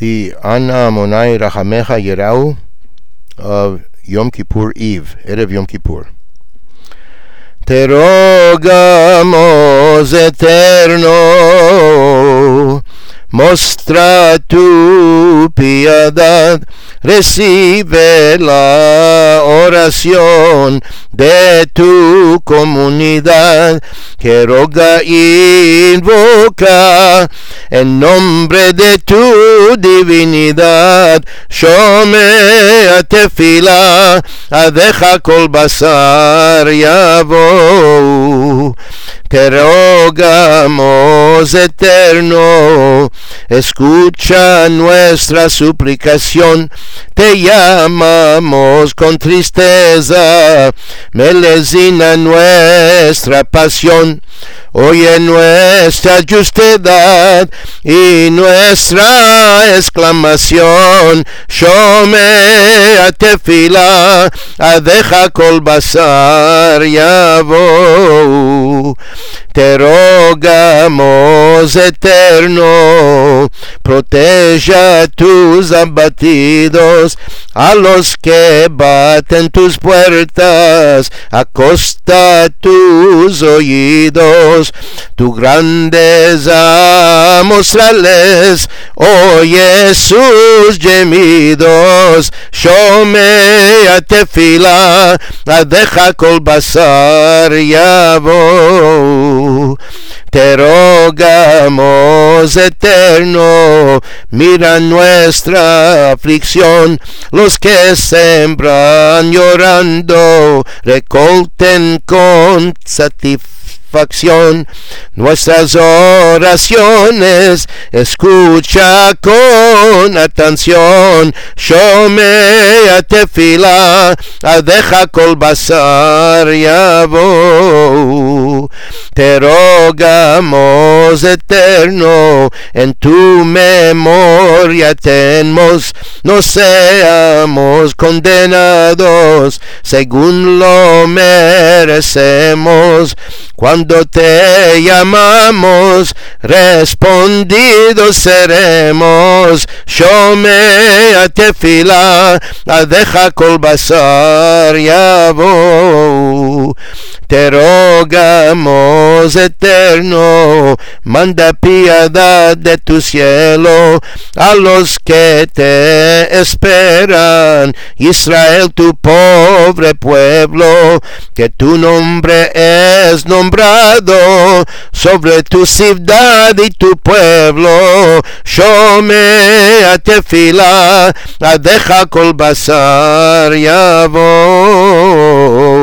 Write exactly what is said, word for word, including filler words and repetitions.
the Ana Amonai Rachamecha Yerau of Yom Kippur Eve, Erev Yom Kippur. Te rogamos, Eterno, mostra tu piedad, recibe la oración de tu comunidad que roga e invoca en nombre de tu divinidad. Shomea tefila, adeja kol basar yavo. Te rogamos, Eterno, escucha nuestra suplicación. Te llamamos con tristeza, melezina nuestra pasión. Oye nuestra justedad y nuestra exclamación. Shomea tefila, adeja kol basar yavo. Te rogamos, Eterno, proteja tus abatidos, a los que baten tus puertas, acosta tus oídos, tu grandeza mostrarles, oye sus gemidos. Shomea tefila, adeja kol basar yavo. Te rogamos, Eterno, mira nuestra aflicción. Los que sembran llorando, recolten con satisfacción nuestras oraciones. Escucha con atención. Shomea tefila, adeja kol basar yavo. Te rogamos, Eterno, en tu memoria tenemos, no seamos condenados según lo merecemos. Cuando te llamamos, respondidos seremos. Shomea tefila, adeja kol basar yavo. Te rogamos, Eterno, manda piedad de tu cielo a los que te esperan. Israel, tu pobre pueblo, que tu nombre es nombrado sobre tu ciudad y tu pueblo. Shomea tefila, adeja kol basar yavo.